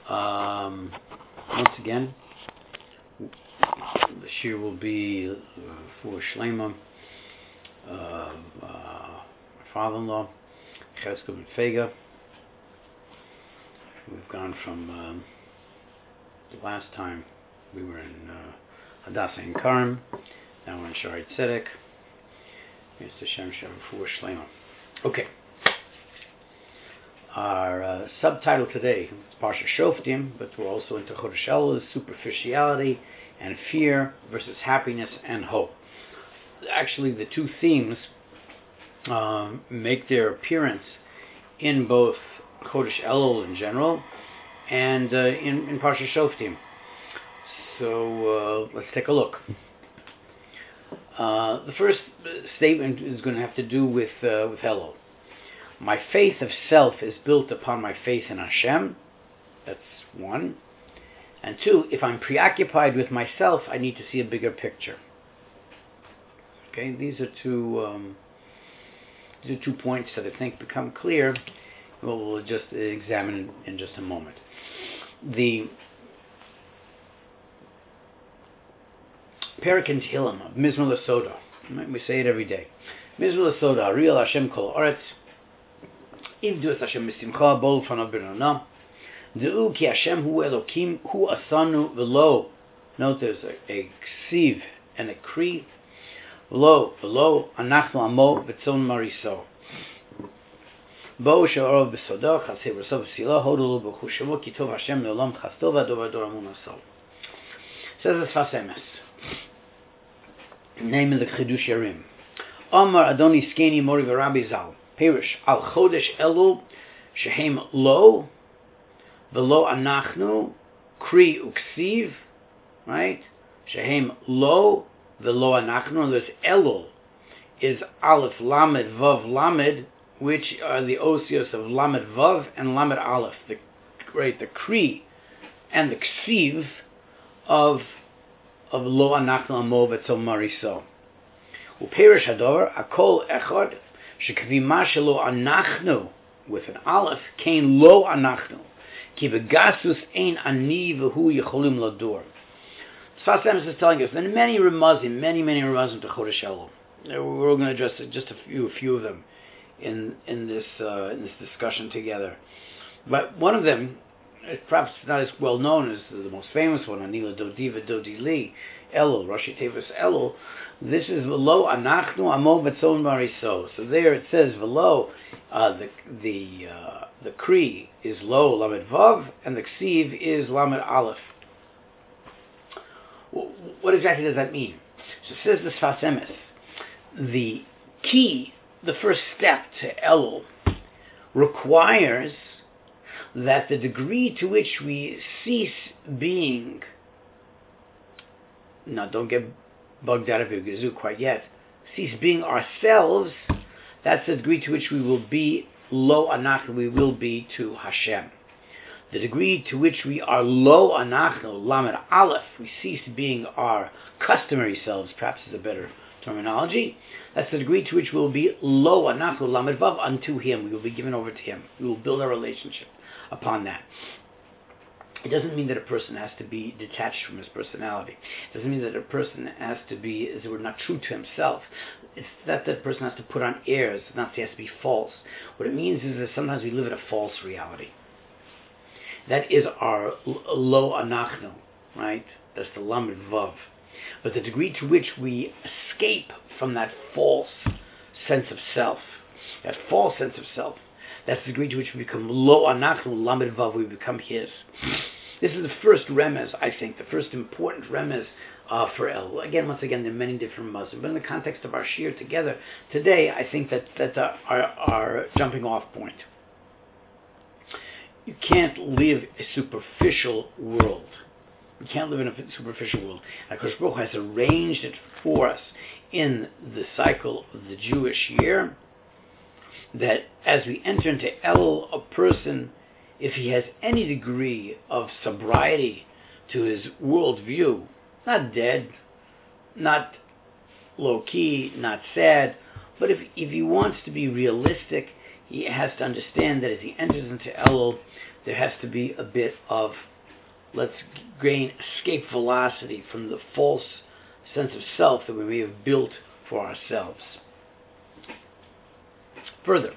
Once again, the shir will be for Shleima, my father-in-law, Cheskel and Fega. We've gone from the last time we were in Hadassah and Karim. Now we're in Shari Tzedek. It's the Shem Shem for Shleima. Okay. Our subtitle today is Parsha Shoftim, but we're also into Chodesh Elul, superficiality and fear versus happiness and hope. Actually, the two themes make their appearance in both Chodesh Elul in general and in Parsha Shoftim. So let's take a look. The first statement is going to have to do with Elul. My faith of self is built upon my faith in Hashem. That's one. And two, if I'm preoccupied with myself, I need to see a bigger picture. Okay, these are two points that I think become clear. We'll just examine in just a moment. The Perek in Tehillim of Mizmor L'Soda. We say it every day. Mizmor L'Soda, Ariel Hashem Kol Oretz. Ivdu es Hashem Misimcha, Bol Fanav B'Rana. De'u ki Hashem hu Elokim, hu asanu v'lo. Note there's a ksiv and a kri. V'lo, anachnu amo v'tzon mariso. Bo she'orov b'sodo, chasei v'rasov v'sila, hodolu b'chu shemo, ki tov Hashem le'olam chasto v'ador v'ador amun asol. Says the Sfas Emes. Name of the Chidush Yarim. Amar Adoni Skeni Mori v'Rabbi Zal. Perish al Chodesh Elul shehem lo v'lo anachnu kri uksiv, right? Shehem lo v'lo anachnu. There's Elul is Aleph Lamed Vav Lamed, which are the osios of Lamed Vav and Lamed Aleph. The kri and the ksiv of lo anachnu amo v'tzol mariso. Uperish hadover akol echad shekvima shelo anachnu with an aleph kain lo anachnu ki begasus ein ani v'hu yecholim ladur. Sfas Emes is telling us there are many remazim to Chodesh Elul. We're going to address just a few of them in this discussion together. But one of them, perhaps not as well known as the most famous one, Anila Dodi V'Dodi Li, Elul, Rashi Tevis Elul. This is V'lo Anachnu Amo V'Tzon Mariso. So there it says V'lo, the Kri is Lo Lamed Vav, and the Ksiv is Lamed Aleph. What exactly does that mean? So it says the Sfas Emes. The key, the first step to Elul, requires that the degree to which we cease being, now don't get bugged out of your gazoo quite yet, cease being ourselves, that's the degree to which we will be lo anachnu, we will be to Hashem. The degree to which we are lo anachnu, lamed aleph, we cease being our customary selves, perhaps is a better terminology. That's the degree to which we will be lo anachnu, lamed vav, unto Him. We will be given over to Him. We will build our relationship upon that. It doesn't mean that a person has to be detached from his personality. It doesn't mean that a person has to be, as it were, not true to himself. It's that person has to put on airs, not he has to be false. What it means is that sometimes we live in a false reality. That is our lo anachnu, right? That's the lamed vav. But the degree to which we escape from that false sense of self, that's the degree to which we become lo anachnu lamed vav, we become His. This is the first remez, I think, the first important remez for Elul. Once again, there are many different Muslims, but in the context of our shir together today, I think that's our jumping off point. You can't live a superficial world. You can't live in a superficial world. HaKadosh Baruch Hu has arranged it for us in the cycle of the Jewish year, that as we enter into Elul, a person, if he has any degree of sobriety to his worldview, not dead, not low-key, not sad, but if he wants to be realistic, he has to understand that as he enters into Elul, there has to be a bit of, let's gain escape velocity from the false sense of self that we may have built for ourselves. Further,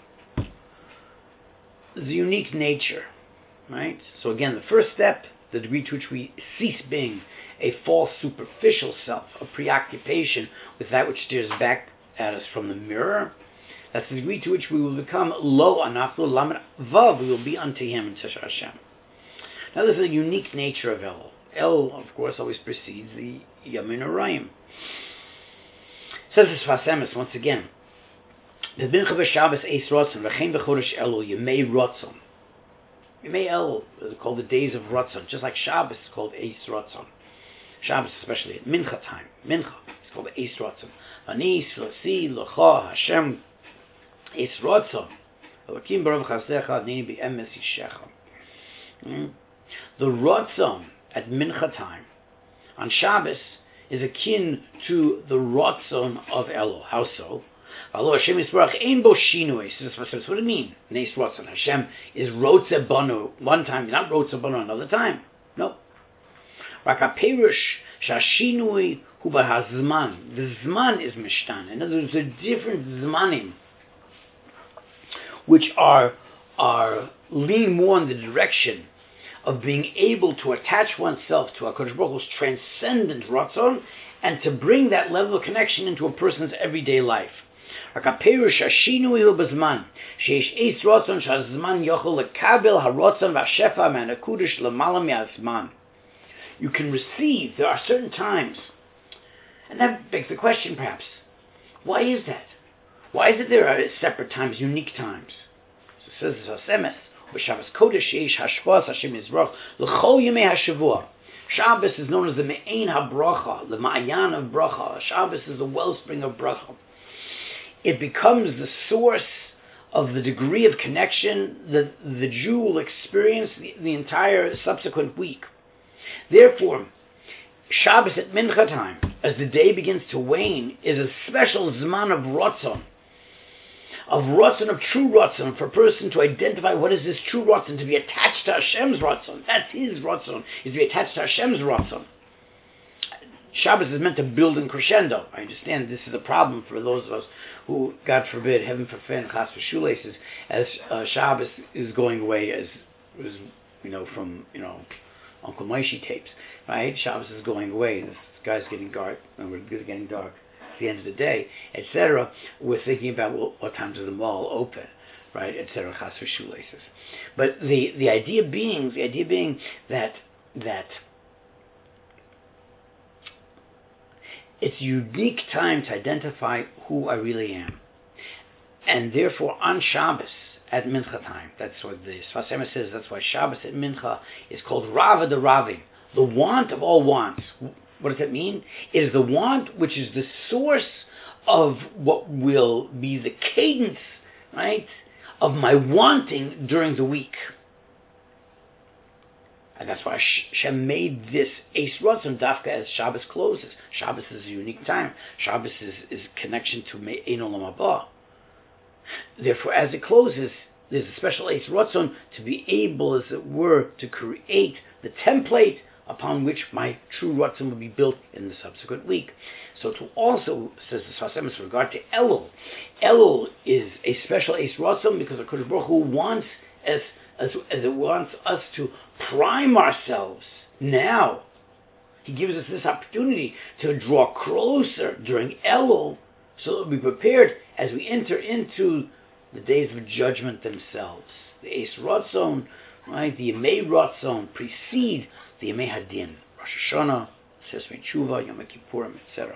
the unique nature, right? So again, the first step, the degree to which we cease being a false superficial self, a preoccupation with that which stares back at us from the mirror. That's the degree to which we will become lo anachnu lamed vav, we will be unto him in Tzashar Hashem. Now this is a unique nature of El. El, of course, always precedes the Yamin Orayim. Says the Sfas Emes once again, the Mincha v'Shabbos eis rotzon, v'chein v'chodesh Elul Yemei rotzon. Yemei El is called the days of rotzon, just like Shabbos is called eis rotzon. Shabbos, especially at Mincha time. Mincha is called eis rotzon. Ani Silasi L'cha Hashem eis rotzon. Elokim b'rov chasecha adnini b'emes yishecha. The rotzon at Mincha time on Shabbos is akin to the rotzon of Elul. How so? Alo Hashem Yisbarach ein bo shinui. What do you mean? Neis rotzon. Hashem is rotze banu one time, not rotze banu another time. No. Rak haperush shashinui hu b'hazman. The zman is mishtan. In other words, there are different zmanim which are lean more in the direction of being able to attach oneself to HaKadosh Baruch Hu's transcendent ratzon and to bring that level of connection into a person's everyday life. You can receive, there are certain times, and that begs the question perhaps, why is that? Why is it there are separate times, unique times? So it says this Hasemes, Shabbos Kodesh Yesh Hashvas Hashem Yisroch L'chol Yemei HaShavua. Shabbos is known as the Me'ein HaBracha, the Ma'ayan of Bracha. Shabbos is the wellspring of Bracha. It becomes the source of the degree of connection that the Jew will experience the entire subsequent week. Therefore, Shabbos at Mincha time, as the day begins to wane, is a special Zman of Ratzon, of true Ratzon, for a person to identify what is this true Ratzon, to be attached to Hashem's Ratzon. That's his Ratzon, is to be attached to Hashem's Ratzon. Shabbos is meant to build in crescendo. I understand this is a problem for those of us who, God forbid, heaven forfend, chas v'shuleses, as Shabbos is going away, as from Uncle Moishy tapes, right? Shabbos is going away. This guy's getting dark, and we're getting dark. The end of the day, etc. We're thinking about what times is the mall open, right, etc. Chas v'shuleses. But the idea being that it's a unique time to identify who I really am, and therefore on Shabbos at Mincha time, that's what the Sfas Emes says. That's why Shabbos at Mincha is called Rava de Ravim, the want of all wants. What does that mean? It is the want which is the source of what will be the cadence, right, of my wanting during the week. And that's why Hashem made this Eis Rotzon Dafka as Shabbos closes. Shabbos is a unique time. Shabbos is connection to Me'ein Olam Haba. Therefore, as it closes, there's a special Eis Rotzon to be able, as it were, to create the template upon which my true Ratzon will be built in the subsequent week. So to also, says the Sfas Emes, with regard to Elul, Elul is a special Eis Ratzon because the HaKadosh Baruch Hu wants, as it wants us to prime ourselves now. He gives us this opportunity to draw closer during Elul so that we'll be prepared as we enter into the days of judgment themselves. The Eis Ratzon, right, the Yemei Ratzon precede the Yemei Hadin, Rosh Hashanah, Sesmei Tshuva, Yom Kippurim, etc.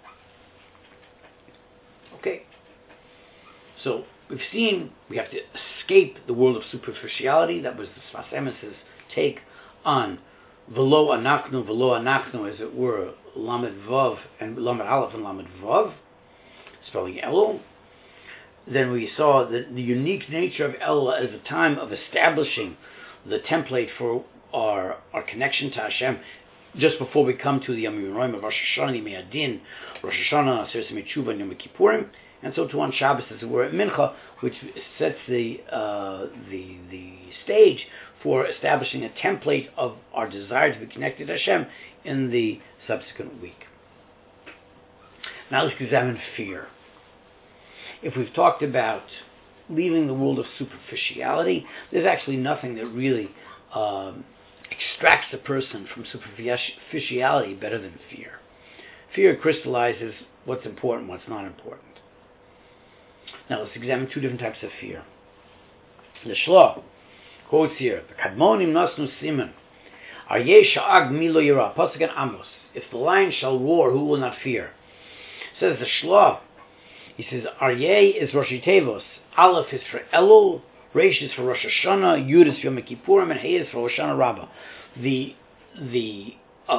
Okay, so we've seen we have to escape the world of superficiality. That was the Sfas Emes' take on V'lo Anachnu, as it were, Lamed Vav and Lamed Aleph and Lamed Vav, spelling Elul. Then we saw the unique nature of Elul as a time of establishing the template for our connection to Hashem just before we come to the Yom Roim of Rosh Hashanah, Yemei Hadin, Rosh Hashanah, Sesmei Tshuva, and Yom Kippurim. And so too on Shabbos, as we're at Mincha, which sets the stage for establishing a template of our desire to be connected to Hashem in the subsequent week. Now let's examine fear. If we've talked about leaving the world of superficiality, there's actually nothing that really extracts a person from superficiality better than fear. Fear crystallizes what's important, what's not important. Now let's examine two different types of fear. The Shloh quotes here, the Kadmonim Nasnu Siman, Aryeh Sha'ag Milo Yira, Pasuk in Amos, if the lion shall roar, who will not fear? Says the Shloh, he says, Aryeh is Rosh Tevos, Aleph is for Elul, Reish is for Rosh Hashanah, Yud is for Yom Kippurim, and Hey is for Hoshana Rabbah. The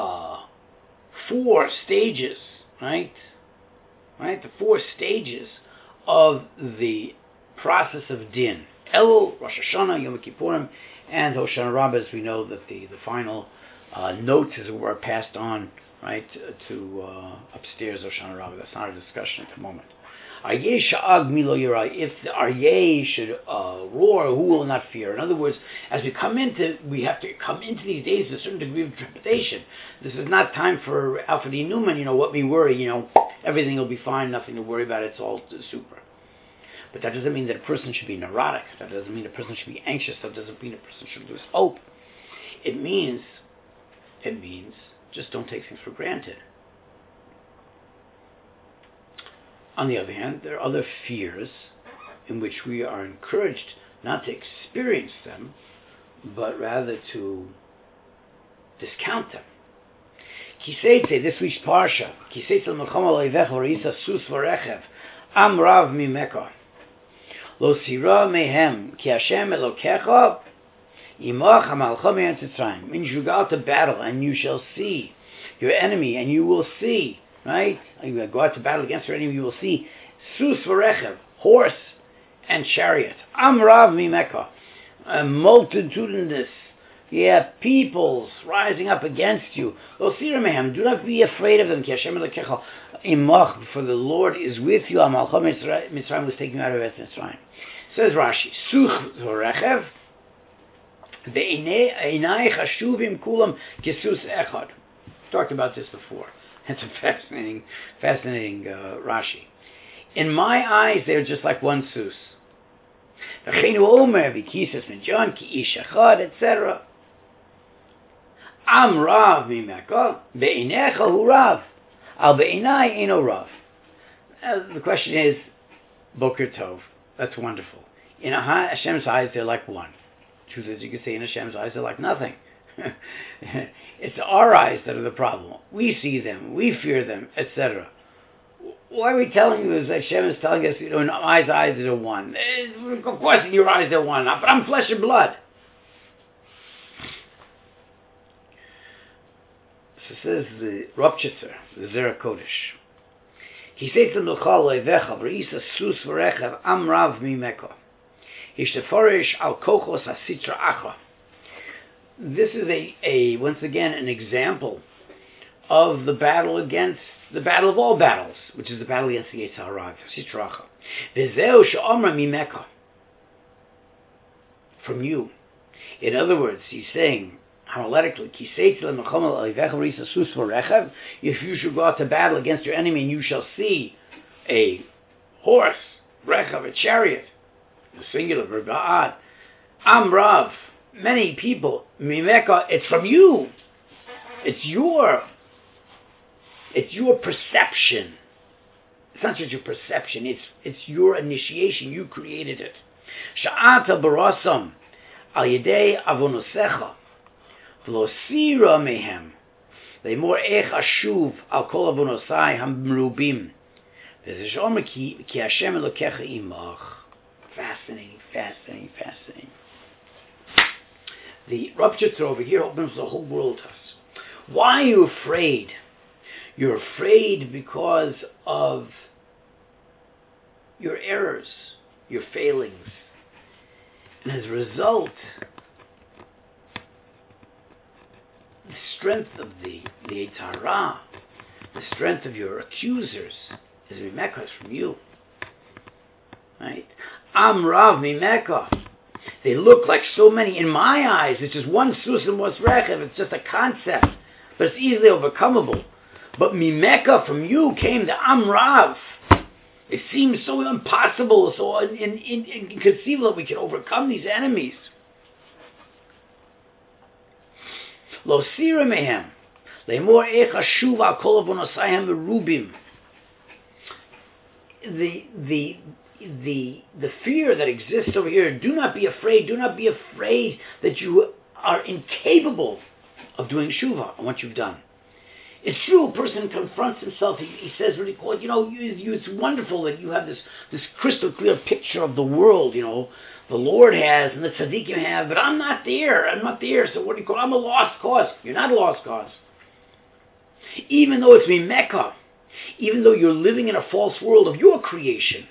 4 stages, right? The 4 stages of the process of Din. Elul, Rosh Hashanah, Yom Kippurim, and Hoshana Rabbah, as we know that the final notes, as it were, passed on, right, to upstairs Hoshana Rabbah. That's not a discussion at the moment. Aryeh Sha'ag Milo Yira, if the Aryeh should roar, who will not fear? In other words, as we have to come into these days with a certain degree of trepidation. This is not time for Alfred E. Newman, what we worry, everything will be fine, nothing to worry about, it's all super. But that doesn't mean that a person should be neurotic. That doesn't mean a person should be anxious. That doesn't mean a person should lose hope. It means just don't take things for granted. On the other hand, there are other fears in which we are encouraged not to experience them, but rather to discount them. Kiseitze, this week's parsha, Kiseitze l'melchama lo'ivech v'reisa sus v'rechev, am rav mimeka, lo sira mehem, ki Hashem elokecha, imach hamalcha me'eretz Mitzrayim, means you go out to battle and you shall see your enemy, and you will see, right? You go out to battle against your enemy, you will see sus v'rechev, horse and chariot. Am rav mimeka, a multitudinous, peoples rising up against you. Lo sira mehem, do not be afraid of them. Ki Hashem elokecha imach, for the Lord is with you. Amalcha Mitzrayim was taken out of Eretz Mitzrayim. Says Rashi, sus v'rechev, ve'inai chashuvim kulam kesus echad. Talked about this before. It's a fascinating Rashi. In my eyes, they're just like one sus. Etc. Am rav mimeka, be'inecha hu rav, al be'inai eino rav. The question is, Boker Tov, that's wonderful. In Hashem's eyes, they're like one. Truth is, you could say in Hashem's eyes, they're like nothing. It's our eyes that are the problem. We see them, we fear them, etc. Why are we telling you this? Hashem is telling us, in my eyes they're one. Of course, in your eyes they're one, but I'm flesh and blood. So says the Ropchitzer, the Zera Kodesh. He says to Nuchal Levecha, V'isa sus v'rechev am rav mimeka. Ishteforish al kochos asitra achra. This is once again an example of the battle of all battles, which is the battle against the Yetzer Hara, Sitra Achra. V'zeu she'omra mimeka, from you. In other words, he's saying homiletically, if you should go out to battle against your enemy and you shall see a horse, rechav, a chariot, the singular verb, am rav, many people, mimeka, it's from you. It's your perception. It's not just your perception, it's your initiation. You created it. Sha'ata barasam al yedei avonosecha v'lo sira mehem le'mor ech ashuv al kol avonosai hamrubim v'zeh shomer ki Hashem elokecha imach. Fascinating. The Ropchitzer over here opens the whole world to us. Why are you afraid? You're afraid because of your errors, your failings. And as a result, the strength of the Yetzer Hara, the strength of your accusers, is mimeka from you. Am Rav Mimeka. They look like so many. In my eyes, it's just one sus and what's rechev. It's just a concept, but it's easily overcomable. But Mimeka, from you came the Am Rav. It seems so impossible, so inconceivable that we can overcome these enemies. Lo sira mehem, le'mor echa shuva kol avonosayim merubim. The fear that exists over here. Do not be afraid. Do not be afraid that you are incapable of doing shuva on what you've done. It's true, a person confronts himself, he says really cool, it's wonderful that you have this crystal clear picture of the world, the Lord has and the tzaddikim have, but I'm not there, so what do you call it? I'm a lost cause. You're not a lost cause. Even though it's Mimeka, even though you're living in a false world of your creation,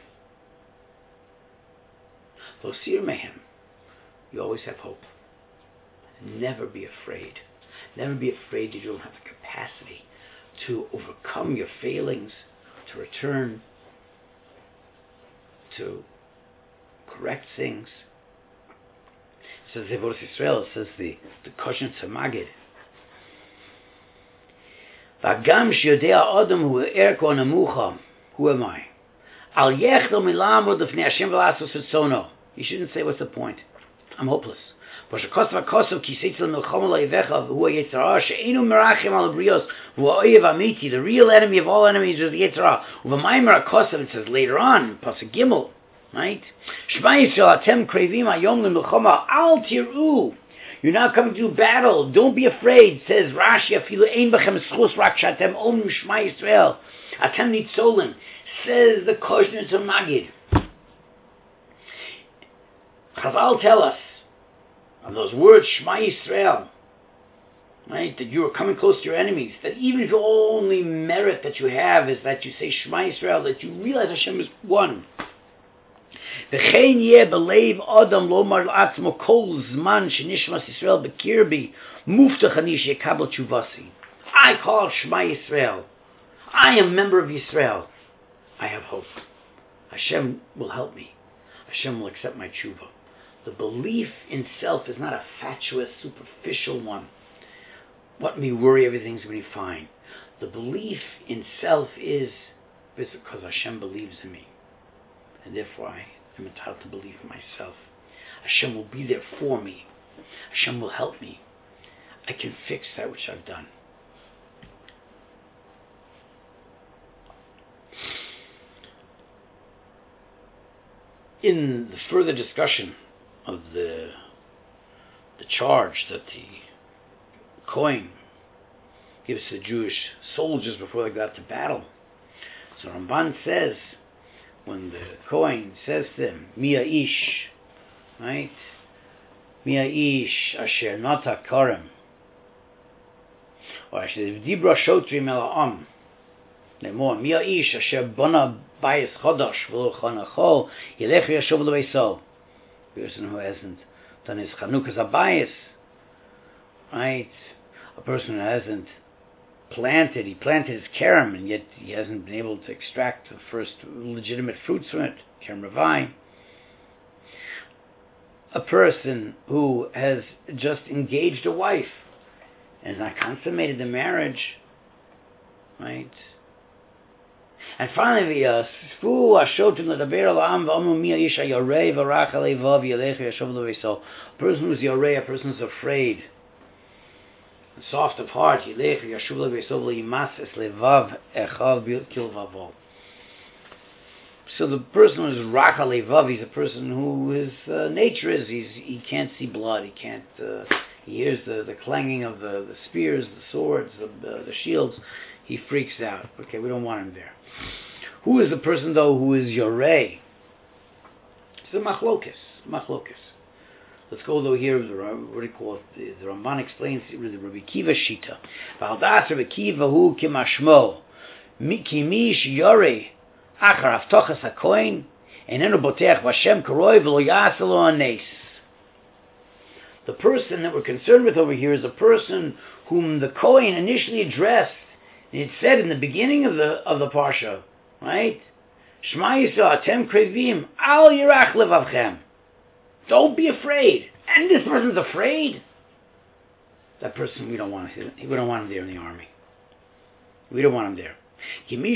Lo sir mehem, you always have hope. Never be afraid. Never be afraid that you don't have the capacity to overcome your failings, to return, to correct things. It says Zevot Yisrael, it says the Koshen Tzemagid. V'agam sheyodea adam hu erko nemucha, who am I? Al yechlo milamod lefnei Hashem v'lasos etzono. You shouldn't say, what's the point? I'm hopeless. The real enemy of all enemies is the Yetzer Hara. It says later on, Pasuk Gimel, right? You're not coming to do battle. Don't be afraid. Says Rashi, says the Kosher Tzemagid. Chazal tell us of those words, Shema Yisrael, right, that you are coming close to your enemies, that even if the only merit that you have is that you say Shema Yisrael, that you realize Hashem is one. V'chein yeh b'leiv adam lomar l'atzmo kol zman shenishmas Yisrael b'kirbi muftach ani sheyekabel tshuvasi. I call Shema Yisrael. I am a member of Yisrael. I have hope. Hashem will help me. Hashem will accept my tshuva. The belief in self is not a fatuous, superficial one. What me worry, everything's going to be fine. The belief in self is because Hashem believes in me. And therefore I am entitled to believe in myself. Hashem will be there for me. Hashem will help me. I can fix that which I've done. In the further discussion of the charge that the Kohen gives to the Jewish soldiers before they got to battle. So Ramban says, when the Kohen says to them, Mia Ish, right? Mia Ish Asher Nata Karem, or Asher Dibra Shotrim El Am, Lemor, Mia Ish Asher Bona Bayis Chodosh V'lo Chanachol Yelech Yashov L'Beisol. Person who hasn't done his Chanukah's Abayis, right? A person who hasn't he planted his kerem, and yet he hasn't been able to extract the first legitimate fruits from it, kerem ravai. A person who has just engaged a wife and has not consummated the marriage, right? And finally, a person who's yoreh, a person who's afraid, soft of heart. So the person who is rachal levav, he's a person who his nature is he can't see blood, he can't. He hears the clanging of the spears, the swords, the shields. He freaks out. Okay, we don't want him there. Who is the person, though, who is yoreh? It's a machlokes. Let's go, though, here, what do you call it? The Ramban explains the Rabbi Kiva Shita. V'aldas Rabbi Kiva hu kimashmo. Ki mish yoreh achar avtochas hakohen enenu boteach v'Hashem karoi v'lo yaseh lo hanes. The person that we're concerned with over here is a person whom the Kohen initially addressed. And it said in the beginning of the parsha, right? Shema Yisrael, Atem Krevim, Al Yirach Levavchem. Don't be afraid. And this person's afraid. That person, we don't want him there in the army. We don't want him there. He will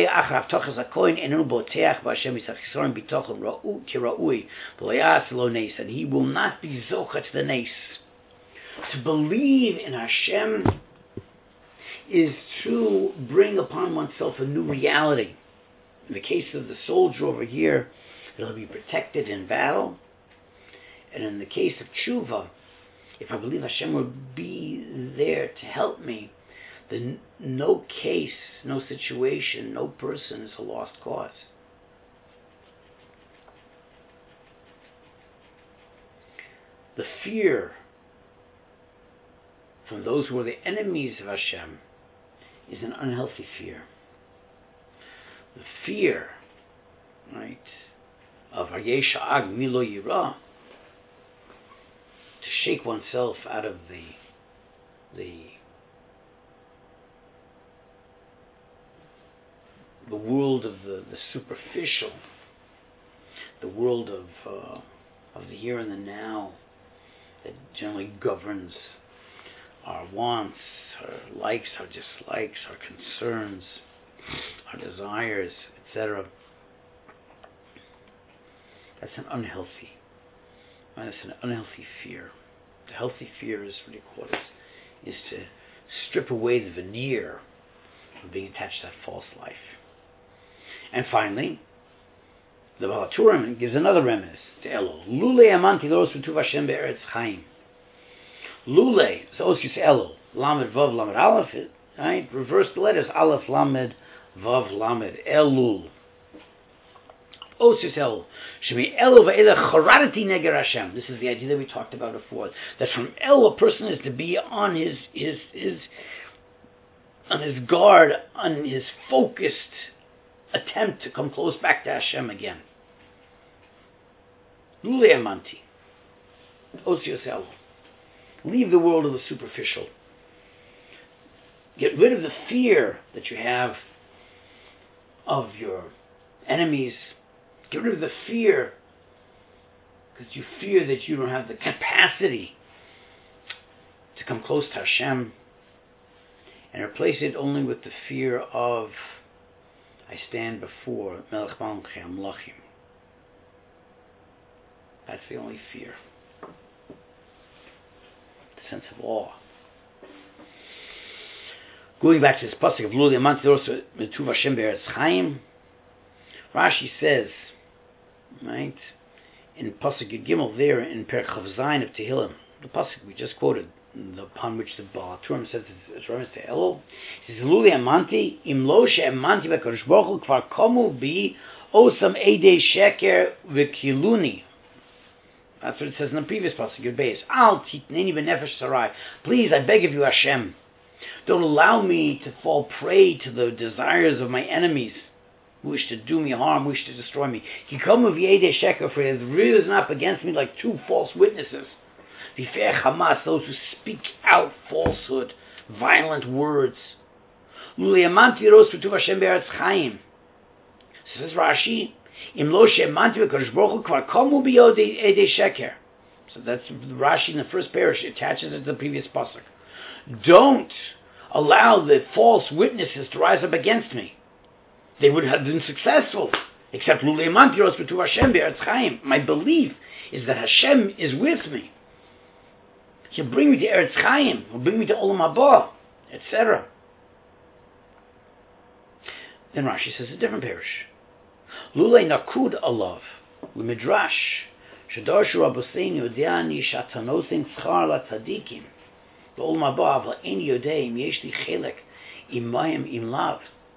not be zochet the nes. To believe in Hashem is to bring upon oneself a new reality. In the case of the soldier over here, it'll be protected in battle. And in the case of tshuva, if I believe Hashem will be there to help me, then no case, no situation, no person is a lost cause. The fear from those who are the enemies of Hashem is an unhealthy fear. The fear, right, of Hayesh Ag Milo Yira, to shake oneself out of the world of the superficial, the world of the here and the now, that generally governs our wants, our likes, our dislikes, our concerns, our desires, etc. That's an unhealthy fear. The healthy fear is what he calls is to strip away the veneer of being attached to that false life. And finally, the Baal HaTurim gives another remiss to Elul. Lule amanti loros v'tuv Hashem be'eretz chaim. Lule, so Oskis Elul, Lamed Vav Lamed Aleph, right? Reverse the letters, Aleph Lamed Vav Lamed Elul. Oskis Elul. Shemi Elul ve'elech choradati neger Hashem. This is the idea that we talked about before. That from Elul, a person is to be on his guard, on his focused attempt to come close back to Hashem again. Lule amanti. Osios Elul. Leave the world of the superficial. Get rid of the fear that you have of your enemies. Get rid of the fear because you fear that you don't have the capacity to come close to Hashem, and replace it only with the fear of I stand before Melech Malchei Amlachim. That's the only fear. The sense of awe. Going back to this pasuk of Luli Amanti Loros V'tuv Hashem be'eretz chaim, Rashi says, right, in pasuk Yud Gimel there in Perek Chav Zayin of Tehillim, the pasuk we just quoted, upon which the Baal HaTurim says it's reference to Elul. He says, Luli Amanti, Im Lo She'amanti B'Kadosh Baruch Hu Kvar Komu Bi Osam Eidei Sheker V'Kiluni. That's what it says in the previous pasuk, Yud Beis. Al Titneni B'Nefesh Sarai. Please, I beg of you, Hashem, don't allow me to fall prey to the desires of my enemies who wish to do me harm, wish to destroy me. Kikomu V'Eidei Sheker, for he has risen up against me like two false witnesses. V'fer Hamas, those who speak out falsehood, violent words. Luli amanti ros v'tuv Hashem be'eretz chaim. Says Rashi, Im lo she'amanti v'kadosh baruch hu kvar komu b'yod edei sheker. So that's Rashi in the first parish, attaches it to the previous pasuk. Don't allow the false witnesses to rise up against me. They would have been successful, except Luli amanti ros v'tuv Hashem be'eretz chaim. My belief is that Hashem is with me. He'll bring me to Eretz Chaim. He'll bring me to Olam Haba, etc. Then Rashi says a different parish. Lulei nakud alav u'midrash shedarshu Rabbeinu yodeani shatanosin tzchar latadikim Olam Haba avla ein yodeim yesh li chelek imayim im lav.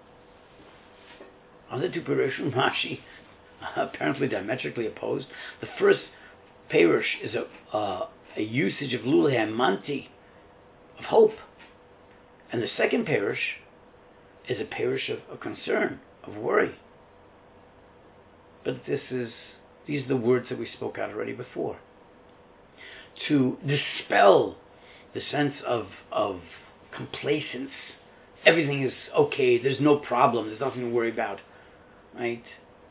On the two parishim, Rashi apparently diametrically opposed. The first parish is a usage of Lulei Amanti, of hope. And the second parish is a parish of concern, of worry. But these are the words that we spoke out already before. To dispel the sense of complacence. Everything is okay, there's no problem, there's nothing to worry about. Right?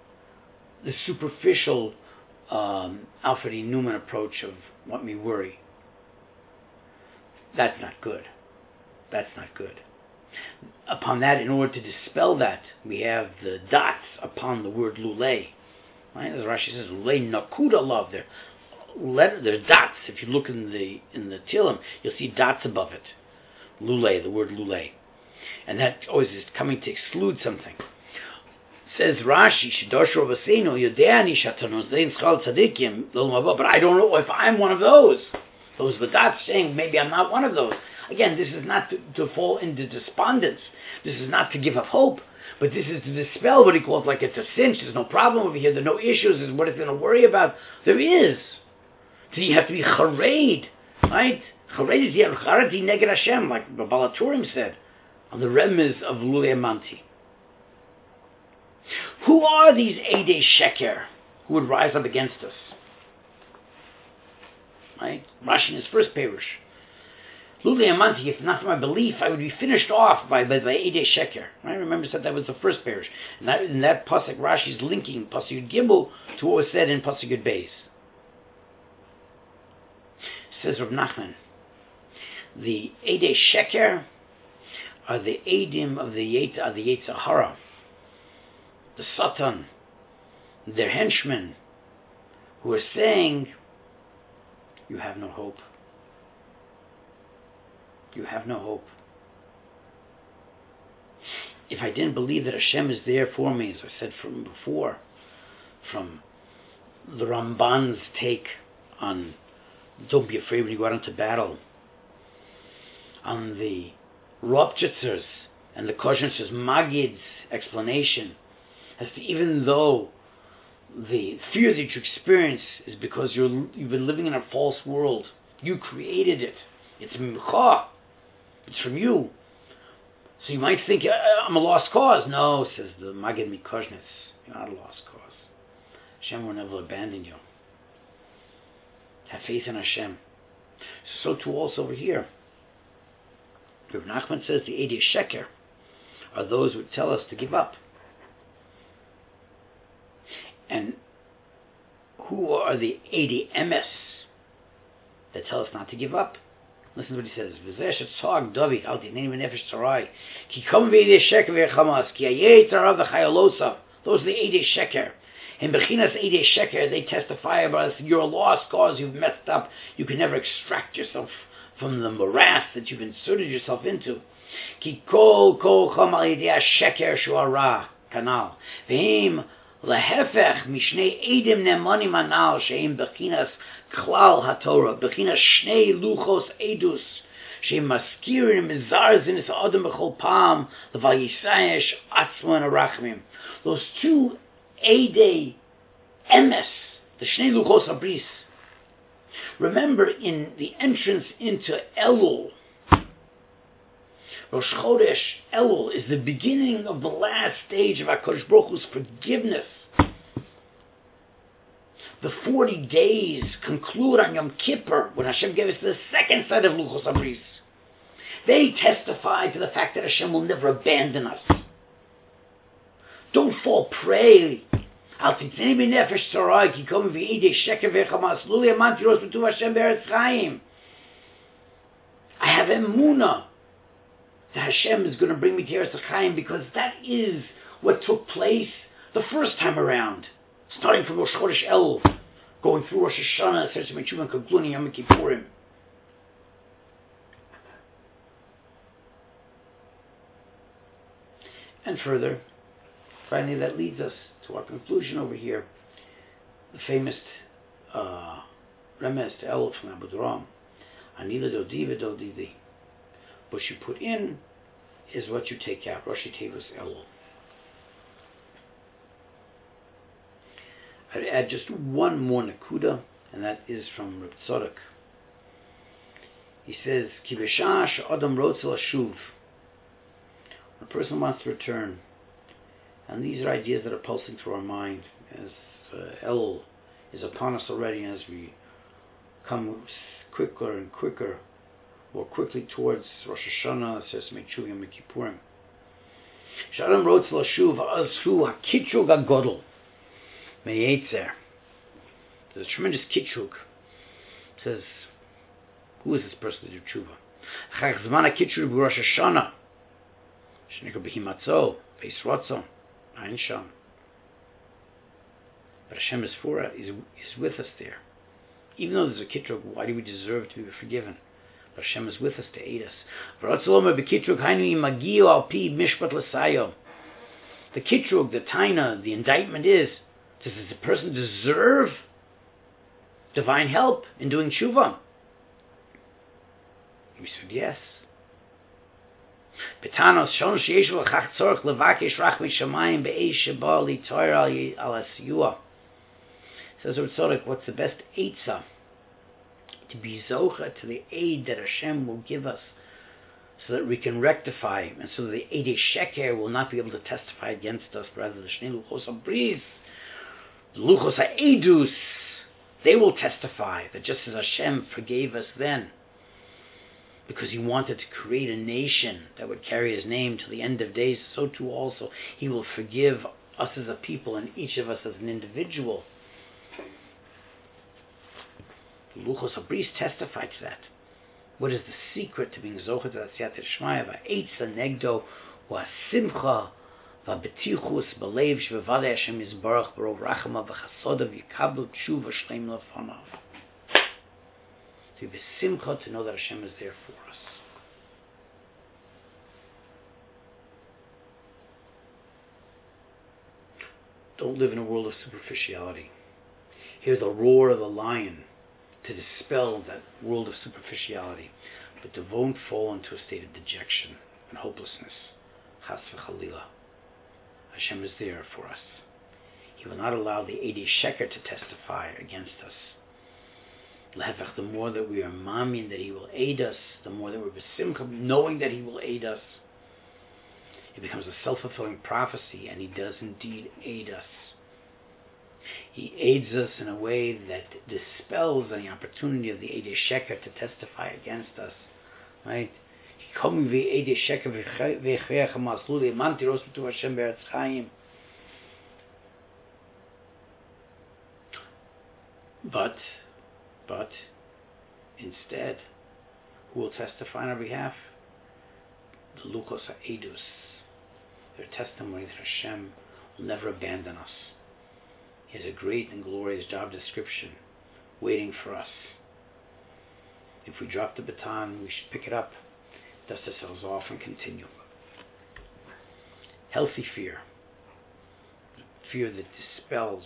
the superficial Alfred E. Newman approach of what me worry. That's not good. That's not good. Upon that, in order to dispel that, we have the dots upon the word lulei. Right? As Rashi says, lulei nakuda love. There's dots. If you look in the Tehillim, you'll see dots above it. Lulei, the word lulei. And that always is coming to exclude something. Says Rashi, Shidosh Rabbeinu, Yodeani Shatanos, Dein Schal Tzadikim, but I don't know if I'm one of those. Those are the dots saying maybe I'm not one of those. Again, this is not to fall into despondence. This is not to give up hope. But this is to dispel what he calls like it's a cinch. There's no problem over here. There are no issues. This is what it's going to worry about. There is. So you have to be chareid, right? Chareid is Charati Neged Hashem, like Balaturim said, on the remez of Lulei Amanti. Who are these Eidei Sheker who would rise up against us? Right? Rashi in his first perush. Lulei Amanti, if not for my belief, I would be finished off by Eidei Sheker. Right? Remember, said that was the first perush. And in that pasuk, Rashi is linking pasuk Yud Gimel to what was said in pasuk Yud Beis. Says Rav Nachman, the Eidei Sheker are the Eidim of the Yetzer Hara, the Satan, their henchmen, who are saying, you have no hope. You have no hope. If I didn't believe that Hashem is there for me, as I said from before, from the Ramban's take on don't be afraid when you go out into battle, on the Ropchitzers and the Koshen's Magid's explanation as to even though the fear that you experience is because you've been living in a false world, you created it, it's mincha, it's from you. So you might think, I'm a lost cause. No, says the Magid Mikoshnitz, you're not a lost cause. Hashem will never abandon you. Have faith in Hashem. So too also over here. Rav Nachman says the Eidei Sheker are those who tell us to give up. And who are the Eidei Emes that tell us not to give up? Listen to what he says. Those are the Eidei Sheker. In Bechinas Eidei Sheker, they testify about us. You're a lost cause. You've messed up. You can never extract yourself from the morass that you've inserted yourself into. Ki kol chom al yedei sheker shuara kanal. Ve'im lehefech mishnei edim nemanim anal she'im bechinas klal haTorah bechinas shnei luchos edus she'im maskirin mizarzin es adam b'chol pam leval yisayesh atzman arachmim. Those two Eidei Emes, the shnei luchos abris. Remember, in the entrance into Elul, Rosh Chodesh Elul is the beginning of the last stage of HaKadosh Baruch Hu's forgiveness. The 40 days conclude on Yom Kippur, when Hashem gave us the second set of Luchos Abris. They testify to the fact that Hashem will never abandon us. Don't fall prey. I have emunah that Hashem is going to bring me to Eretz Chaim, because that is what took place the first time around, starting from Rosh Chodesh Elul, going through Rosh Hashanah, Sefer Tshuva, and concluding Yom Kippurim. And further, finally, that leads us to our conclusion over here. The famous remez to Elul from Abu Dharam. Anila dodi v'dodidi. What you put in is what you take out. Rashi Tevus Elul. I'd add just one more nakuda, and that is from Reb Tzadok. He says, Ki b'shah she'adam rotz l'shuv. A person wants to return. And these are ideas that are pulsing through our mind as Elul is upon us already, as we come quicker and quicker, more quickly towards Rosh Hashanah, Sefer Tshuva, Yom Kippurim. Shalom Rotz Lashuv Azhu HaKitrug HaGodol. Me'etzer. There's a tremendous kitrug. It says, who is this person to do tshuva? Chach zman ha-kitrug b'Rosh Hashanah. Shenikur b'himatzo, beis rotzon, ein sham. But Hashem is for us, is with us there. Even though there's a kitrug, why do we deserve to be forgiven? But Hashem is with us to aid us. The kitrug, the taina, the indictment is, does the person deserve divine help in doing tshuva? We said yes. Betanos shon sheyesh l'chach tzorach levakesh rachmei shamayim be'eish sheba li'toyer al asiyua. Says Tzorach, what's the best eitzah? To be zocha to the aid that Hashem will give us, so that we can rectify, and so that the Eidei Sheker will not be able to testify against us, but rather the Shnei Luchos HaBris, the Luchos HaEdus, they will testify that just as Hashem forgave us then, because He wanted to create a nation that would carry His name to the end of days, so too also He will forgive us as a people and each of us as an individual. Luchos HaBris testify to that. What is the secret to being zocher to that siyata d'shmaya? Va'etza negdo va'simcha va'betichus b'leiv shevavadei Hashem yizbarach b'rov rachama v'chasodav yikablu tshuva shleim lefanav. To be simcha, to know that Hashem is there for us. Don't live in a world of superficiality. Hear the roar of the lion to dispel that world of superficiality, but don't fall into a state of dejection and hopelessness. Chas v'chalila. Hashem is there for us. He will not allow the Eidei Sheker to testify against us. Lehevach, the more that we are mamin that He will aid us, the more that we're besimcha, knowing that He will aid us, it becomes a self-fulfilling prophecy, and He does indeed aid us. He aids us in a way that dispels any opportunity of the Eidei Sheker to testify against us. Right? But instead, who will testify on our behalf? The Luchos HaEdus. Their testimony that Hashem will never abandon us. He has a great and glorious job description waiting for us. If we drop the baton, we should pick it up, dust ourselves off, and continue. Healthy fear. Fear that dispels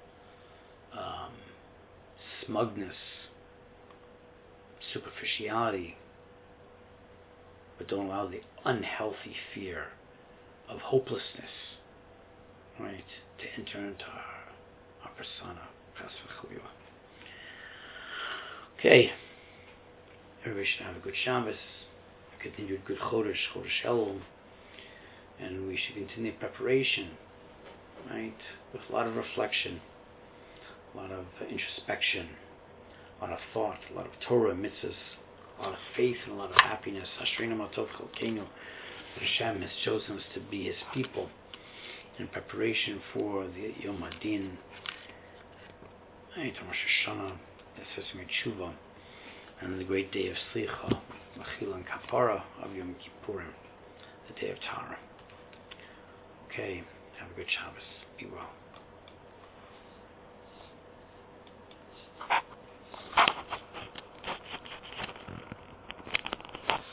smugness, superficiality, but don't allow the unhealthy fear of hopelessness, right, to enter into our persona. Okay, everybody should have a good Shabbos, continue a good Chodesh Elul, and we should continue preparation, right, with a lot of reflection, a lot of introspection, a lot of thought, a lot of Torah, mitzvahs, a lot of faith, and a lot of happiness. Ashreinu Matov Chalkeinu. Hashem has chosen us to be His people in preparation for the Yom Hadin, Rosh Hashanah, the Sesame Tshuva, and the great day of Slicha, Machila and Kapara of Yom Kippurim, the day of Tara. Okay, have a good Shabbos. Be well.